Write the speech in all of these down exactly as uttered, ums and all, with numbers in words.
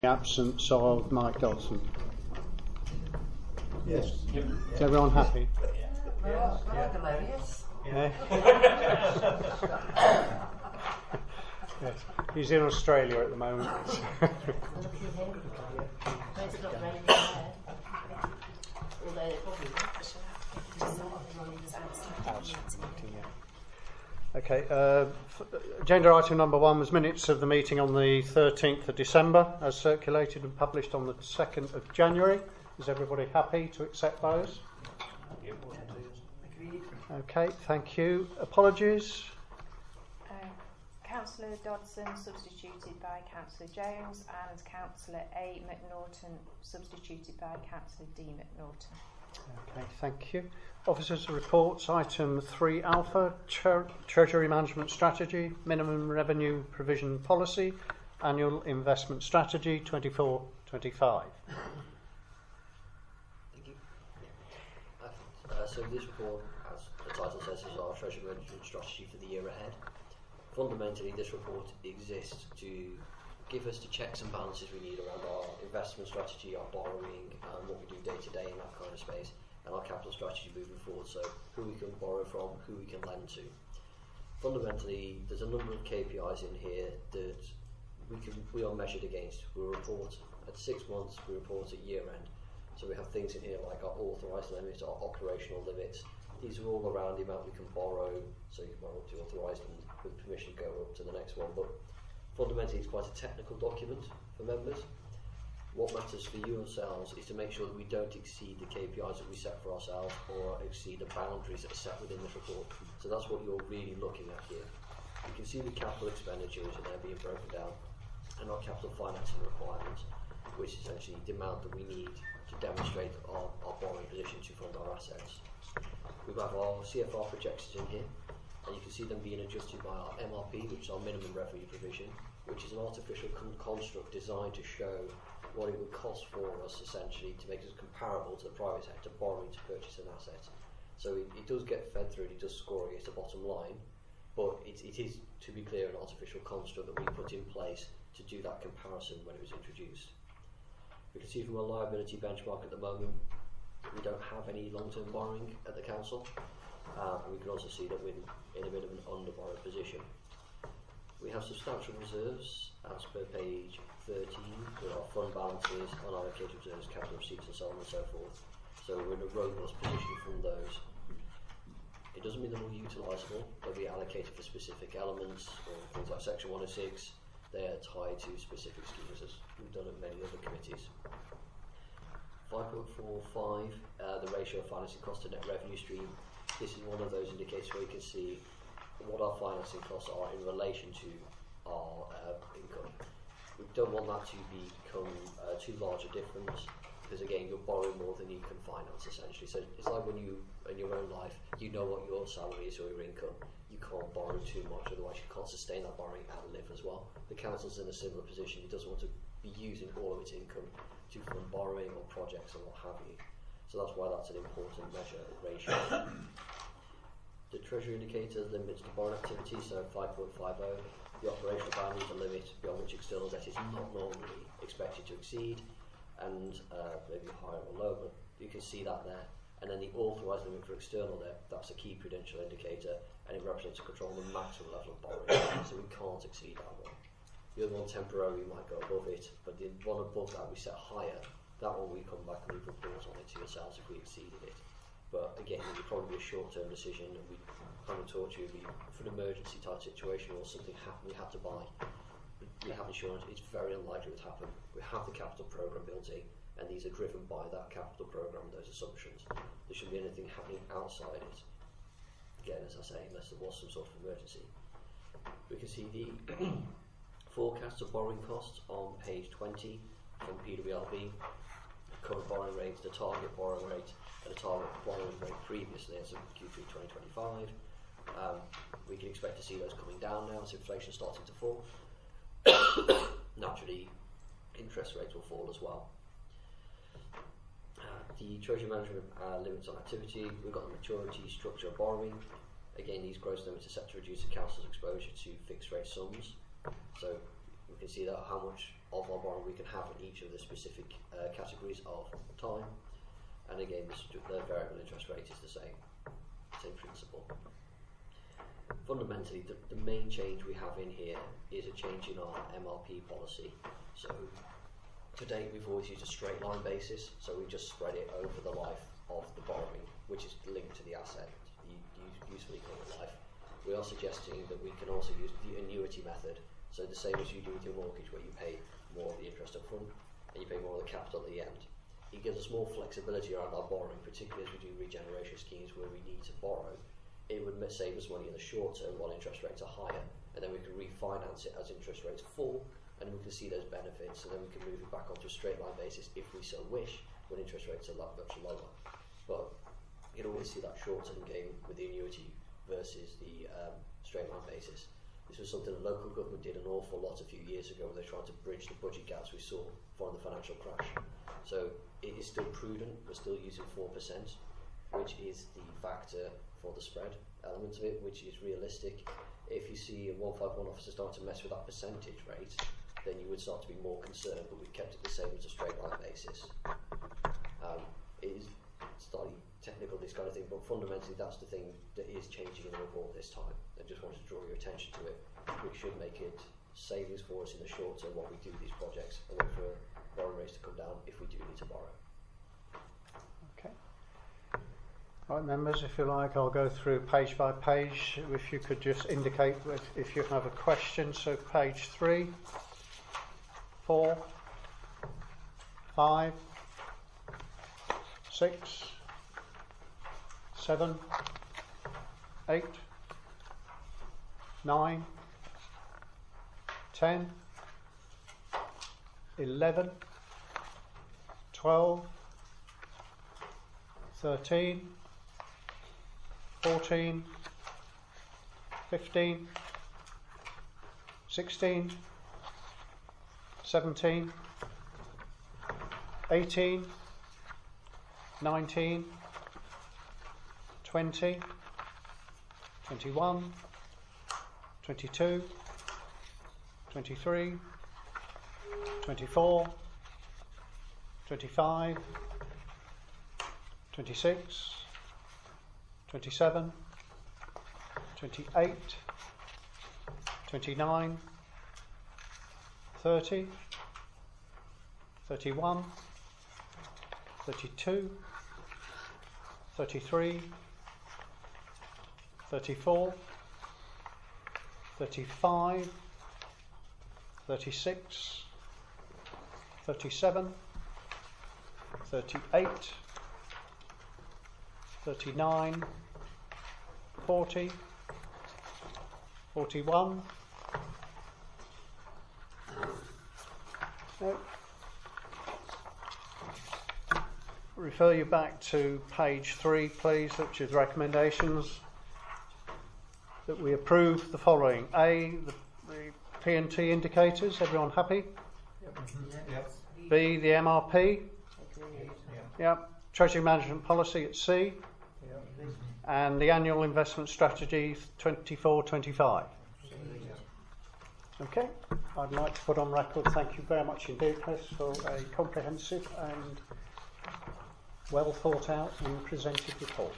The absence of Mike Dodson. Yes. Is everyone happy? Yes. Hilarious. Yeah. Yes. He's in Australia at the moment. It's not raining there. Although they probably Okay, uh, f- agenda item number one was minutes of the meeting on the thirteenth of December, as circulated and published on the second of January. Is everybody happy to accept those? Okay, thank you. Apologies? Uh, Councillor Dodson substituted by Councillor Jones and Councillor A. McNaughton substituted by Councillor D. McNaughton. Okay, thank you. Officers' reports, item three alpha, tre- Treasury Management Strategy, Minimum Revenue Provision Policy, Annual Investment Strategy twenty-four twenty-five. Thank you. Uh, so this report, as the title says, is our Treasury Management Strategy for the year ahead. Fundamentally, this report exists to give us the checks and balances we need around our investment strategy, our borrowing, and what we do day to day in that kind of space, and our capital strategy moving forward, so who we can borrow from, who we can lend to. Fundamentally, there's a number of K P Is in here that we can we are measured against. We report at six months, we report at year end. So we have things in here like our authorised limits, our operational limits. These are all around the amount we can borrow, so you can borrow up to authorised and with permission go up to the next one. But fundamentally, it's quite a technical document for members. What matters for you yourselves is to make sure that we don't exceed the K P Is that we set for ourselves or exceed the boundaries that are set within this report. So that's what you're really looking at here. You can see the capital expenditures and they're being broken down, and our capital financing requirements, which is essentially the amount that we need to demonstrate our, our borrowing position to fund our assets. We have our C F R projections in here, and you can see them being adjusted by our M R P, which is our minimum revenue provision, which is an artificial con- construct designed to show what it would cost for us essentially to make us comparable to the private sector borrowing to purchase an asset. So it, it does get fed through, it does score against the bottom line, but it, it is, to be clear, an artificial construct that we put in place to do that comparison when it was introduced. We can see from a liability benchmark at the moment, we don't have any long-term borrowing at the council, uh, and we can also see that we're in a bit of an under-borrowed position. We have substantial reserves as per page thirteen with our fund balances, unallocated reserves, capital receipts and so on and so forth. So we're in a robust position from those. It doesn't mean they're all utilisable, they'll be allocated for specific elements or things like section one oh six. They are tied to specific schemes as we've done at many other committees. five point four five, uh, the ratio of financing cost to net revenue stream. This is one of those indicators where you can see what our financing costs are in relation to our uh, income. We don't want that to become uh, too large a difference, because again, you're borrowing more than you can finance essentially. So it's like when you, in your own life, you know what your salary is or your income. You can't borrow too much, otherwise you can't sustain that borrowing and live as well. The council's in a similar position. It doesn't want to be using all of its income to fund borrowing or projects and what have you. So that's why that's an important measure of ratio. The Treasury indicator limits the borrowing activity, so five point five oh. The operational boundary is a limit beyond which external debt is not normally expected to exceed, and uh, maybe higher or lower, but you can see that there. And then the authorised limit for external debt, that's a key prudential indicator, and it represents a control of the maximum level of borrowing, so we can't exceed that one. The other one temporarily might go above it, but the one above that we set higher. That one we come back and we report on it to yourselves if we exceeded it. But again, it would probably be a short-term decision, and we haven't taught you be for an emergency type situation or something happened we had to buy. We have insurance, it's very unlikely it would happen. We have the capital programme built in, and these are driven by that capital programme and those assumptions. There shouldn't be anything happening outside it. Again, as I say, unless there was some sort of emergency. We can see the forecast of borrowing costs on page twenty from P W L B. Current borrowing rate, the target borrowing rate, and the target borrowing rate previously as of Q three twenty twenty-five. Um, we can expect to see those coming down now as inflation is starting to fall. Naturally, interest rates will fall as well. Uh, the Treasury Management uh, limits on activity, we've got the maturity structure of borrowing. Again, these gross limits are set to reduce the council's exposure to fixed rate sums. So We can see that how much of our borrowing we can have in each of the specific uh, categories of time. And again, the, the variable interest rate is the same, same principle. Fundamentally, the, the main change we have in here is a change in our M R P policy. So to date, we've always used a straight line basis, so we just spread it over the life of the borrowing, which is linked to the asset, you, you usefully call it life. We are suggesting that we can also use the annuity method, so the same as you do with your mortgage, where you pay more of the interest up front and you pay more of the capital at the end. It gives us more flexibility around our borrowing, particularly as we do regeneration schemes where we need to borrow. It would save us money in the short term while interest rates are higher, and then we can refinance it as interest rates fall, and we can see those benefits, and then we can move it back onto a straight line basis if we so wish when interest rates are much lower. But you can always see that short term game with the annuity versus the um, straight line basis. This was something that local government did an awful lot a few years ago when they tried to bridge the budget gaps we saw following the financial crash. So it is still prudent, we're still using four percent, which is the factor for the spread element of it, which is realistic. If you see a one five one officer starting to mess with that percentage rate, then you would start to be more concerned, but we've kept it the same as a straight line basis. Um, it is slightly technical, this kind of thing, but fundamentally that's the thing that is changing in the report this time. I just wanted to draw your attention to it. We should make it savings for us in the short term while we do these projects, and wait for borrowing rates to come down if we do need to borrow. Okay. Right, members, if you like, I'll go through page by page. If you could just indicate if, if you have a question. So page three, four, five, six, seven, eight, nine, ten, eleven, twelve, thirteen, fourteen, fifteen, sixteen, seventeen, eighteen, nineteen, twenty, twenty-one, twenty-two, twenty-three, twenty-four, twenty-five, twenty-six, twenty-seven, twenty-eight, twenty-nine, thirty, thirty-one, thirty-two, thirty-three, thirty-four, thirty-five, thirty-six, thirty-seven, thirty-eight, thirty-nine, forty, forty-one. No. Refer you back to page three, please, which is recommendations. That we approve the following. A, the, the P and T indicators. Everyone happy? Yep. Yep. B, the M R P. Yep. Yep. Treasury management policy at C. Yep. And the annual investment strategy twenty-four twenty-five. Okay. I'd like to put on record, thank you very much indeed, Chris, for a comprehensive and well thought out and presented report.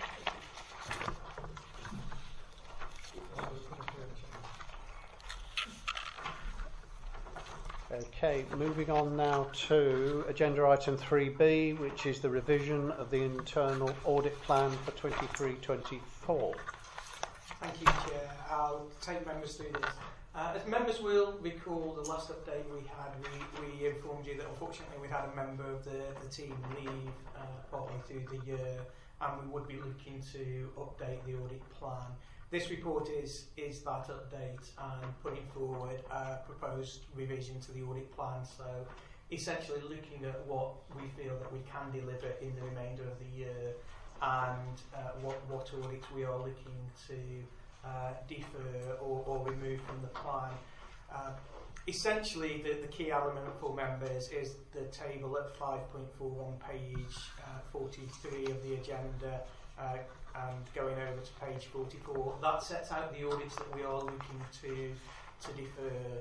Okay, moving on now to agenda item three B, which is the revision of the internal audit plan for twenty-three twenty-four. Thank you, Chair. I'll take members through this. Uh, as members will recall, the last update we had, we, we informed you that unfortunately we had a member of the, the team leave uh, partly through the year, and we would be looking to update the audit plan. This report is, is that update and putting forward a proposed revision to the audit plan. So essentially looking at what we feel that we can deliver in the remainder of the year and uh, what, what audits we are looking to uh, defer or, or remove from the plan. Uh, essentially the, the key element for members is the table at five point four one page uh, forty-three of the agenda. Uh, and going over to page forty-four, that sets out the audits that we are looking to to defer.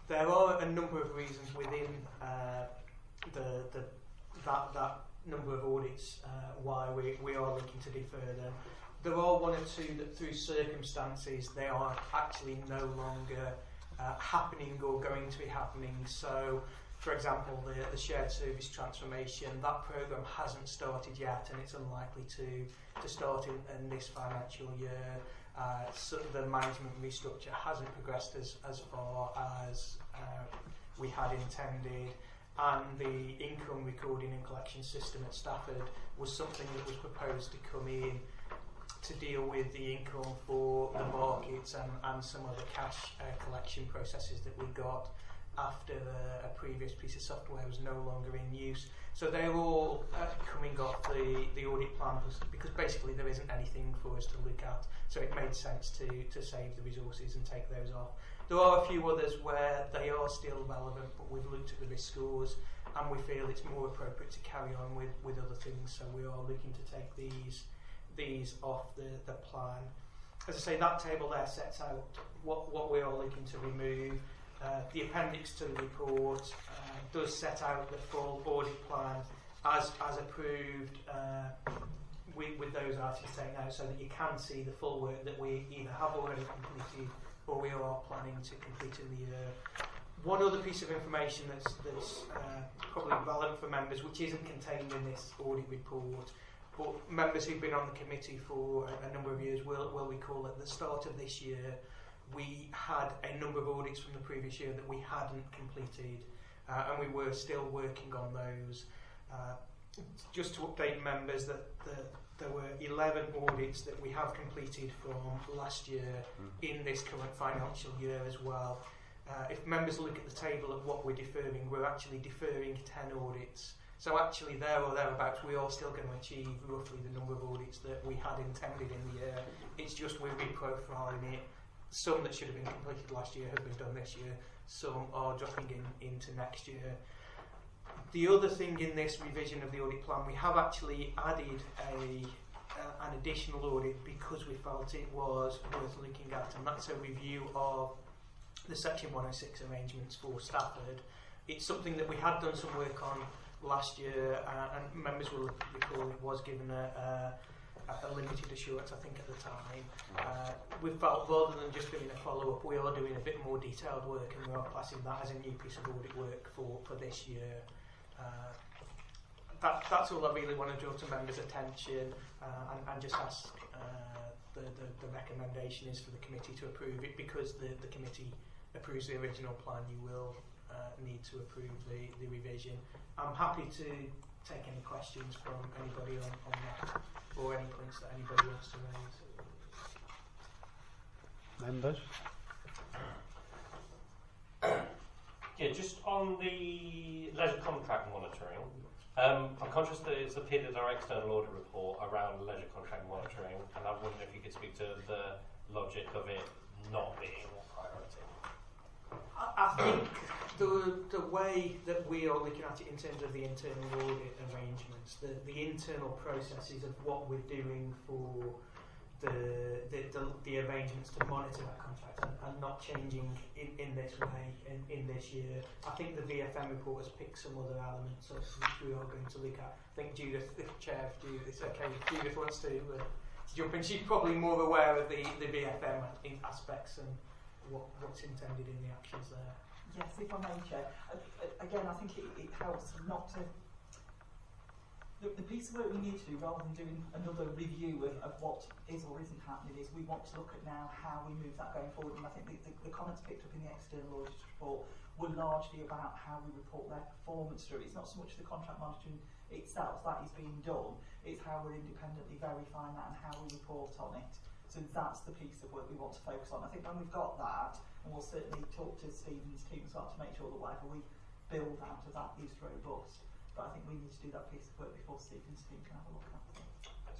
there are a number of reasons within uh, the, the that that number of audits uh, why we, we are looking to defer them. There are one or two that through circumstances they are actually no longer uh, happening or going to be happening. So, for example, the, the shared service transformation, that programme hasn't started yet and it's unlikely to, to start in, in this financial year. Uh, so the management restructure hasn't progressed as, as far as uh, we had intended. And the income recording and collection system at Stafford was something that was proposed to come in to deal with the income for the markets and, and some of the cash uh, collection processes that we got after uh, a previous piece of software was no longer in use. So they're all uh, coming off the, the audit plan because basically there isn't anything for us to look at. So it made sense to, to save the resources and take those off. There are a few others where they are still relevant, but we've looked at the risk scores and we feel it's more appropriate to carry on with, with other things. So we are looking to take these these off the, the plan. As I say, that table there sets out what, what we are looking to remove. Uh, the appendix to the report uh, does set out the full audit plan as, as approved uh, with, with those items taken out so that you can see the full work that we either have already completed or we are planning to complete in the year. One other piece of information that's, that's uh, probably relevant for members, which isn't contained in this audit report, but members who've been on the committee for a, a number of years will, will recall at the start of this year we had a number of audits from the previous year that we hadn't completed uh, and we were still working on those. Uh, just to update members that the, there were eleven audits that we have completed from last year in this current financial year as well. Uh, if members look at the table of what we're deferring, we're actually deferring ten audits. So actually there or thereabouts we are still going to achieve roughly the number of audits that we had intended in the year. It's just we're reprofiling it. Some that should have been completed last year have been done this year. Some are dropping in into next year. The other thing in this revision of the audit plan, we have actually added a uh, an additional audit because we felt it was worth looking at, and that's a review of the Section one oh six arrangements for Stafford. It's something that we had done some work on last year, uh, and members will recall it was given a, a, a limited assurance, I think, at the time. Uh, we felt rather than just doing a follow-up, we are doing a bit more detailed work, and we are classing that as a new piece of audit work for, for this year. Uh, that, that's all I really want to draw to members' attention uh, and, and just ask uh, the, the, the recommendation is for the committee to approve it. Because the, the committee approves the original plan, you will uh, need to approve the, the revision. I'm happy to take any questions from anybody on, on that or any points that anybody wants to raise. Members? Yeah, just on the leisure contract monitoring, um, I'm conscious that it's appeared in our external audit report around leisure contract monitoring, and I wonder if you could speak to the logic of it not being a priority. I, I think the the way that we are looking at it in terms of the internal audit arrangements, the, the internal processes of what we're doing for the the, the, the arrangements to monitor that contract and, and not changing in, in this way in, in this year. I think the V F M report has picked some other elements of which we are going to look at. I think Judith, the chair, Judith, it's okay if Judith wants to uh, jump in. She's probably more aware of the, the V F M aspects and what, what's intended in the actions there. Yes, if I may, Chair. Uh, again, I think it, it helps not to... The, the piece of work we need to do, rather than doing another review of, of what is or isn't happening, is we want to look at now how we move that going forward. And I think the, the, the comments picked up in the external audit report were largely about how we report their performance through. It's not so much the contract monitoring itself that is being done, it's how we're independently verifying that and how we report on it. So that's the piece of work we want to focus on. I think when we've got that, and we'll certainly talk to Stephen's team as well to make sure that whatever we build out of that is robust. But I think we need to do that piece of work before Stephen's team can have a look at it. Thanks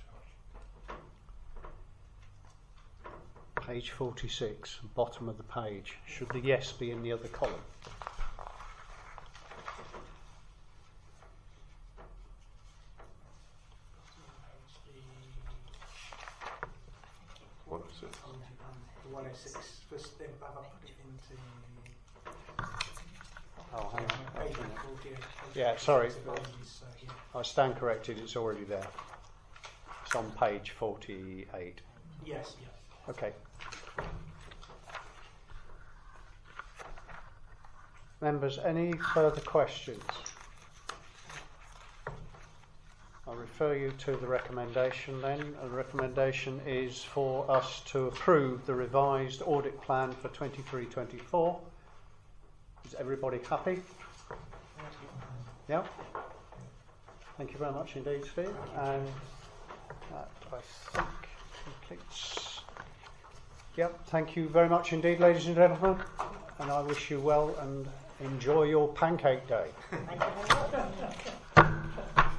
very much. Page forty-six, bottom of the page. Should the yes be in the other column? one oh six. The one oh six, first, I've put it into dear. Yeah, sorry. Apologies, so, yeah. I stand corrected, it's already there. It's on page forty-eight. Yes, yeah. Okay. Members, any further questions? I'll refer you to the recommendation then. The recommendation is for us to approve the revised audit plan for twenty-three twenty-four. Is everybody happy? Yeah. Thank you very much indeed, Steve. And that, I think, completes. Yep. Thank you very much indeed, ladies and gentlemen. And I wish you well and enjoy your pancake day. Thank you very much.